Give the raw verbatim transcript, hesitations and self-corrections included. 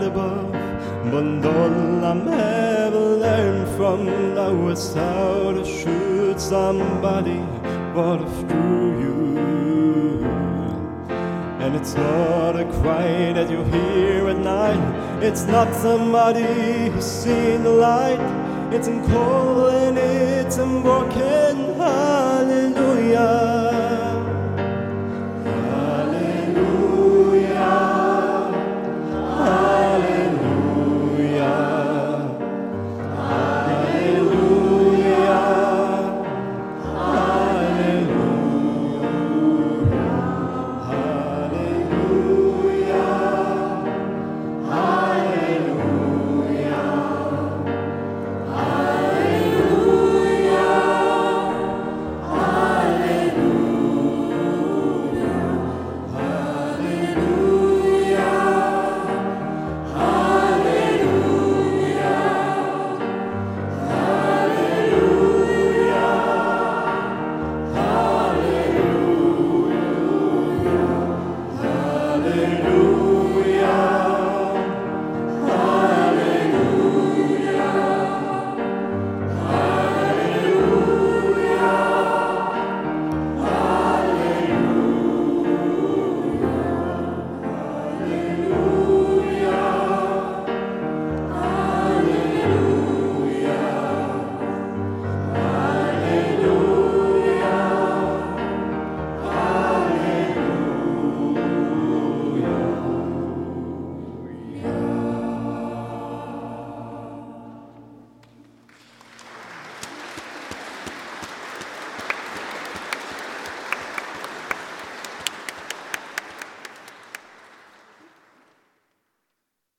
above. But all I'm ever learned from now is how to shoot somebody but through you. And it's not a cry that you hear at night. It's not somebody who's seen the light. It's in calling, it's in walking, hallelujah.